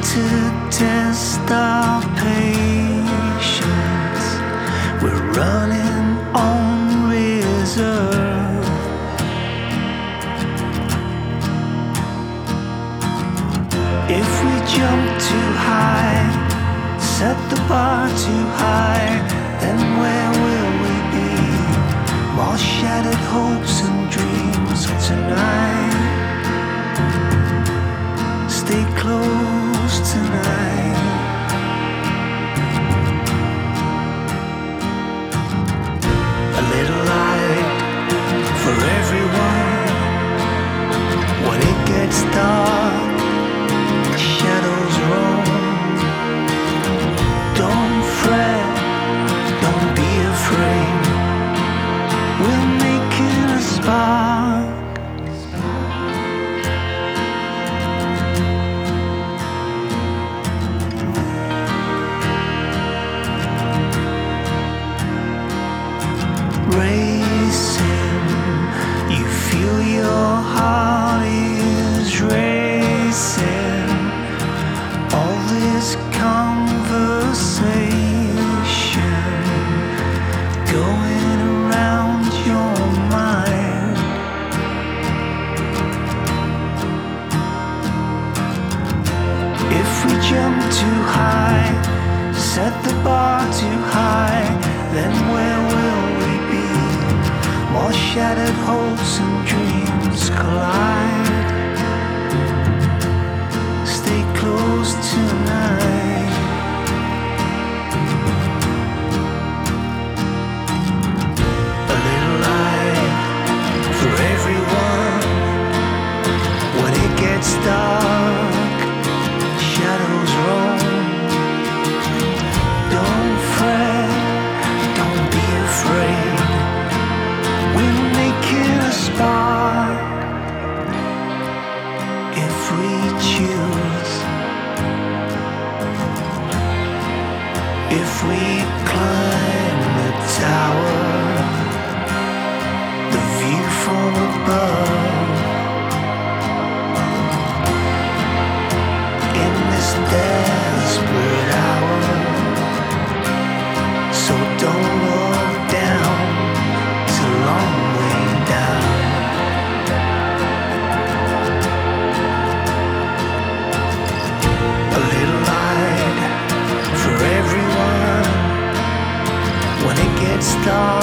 to test our patience. We're running on reserve. If we jump too high, set the bar too high, then where will we be? More shattered hopes and dreams tonight. Stay close tonight. A little light for everyone. When it gets dark, shadows roam. Don't fret, don't be afraid. We're making a spark. Racing, you feel your heart is racing. All this conversation going around your mind. If we jump too high, set the bar too high, then where will we be? More shattered hopes and dreams collide. Stay close tonight. A little light for everyone. When it gets dark, shadows roam. Don't fret, don't be afraid. We're making a spark. If we choose, if we climb the tower, the view from above, in this desperate hour. So don't look down, it's a long way down. A little light for everyone. When it gets dark,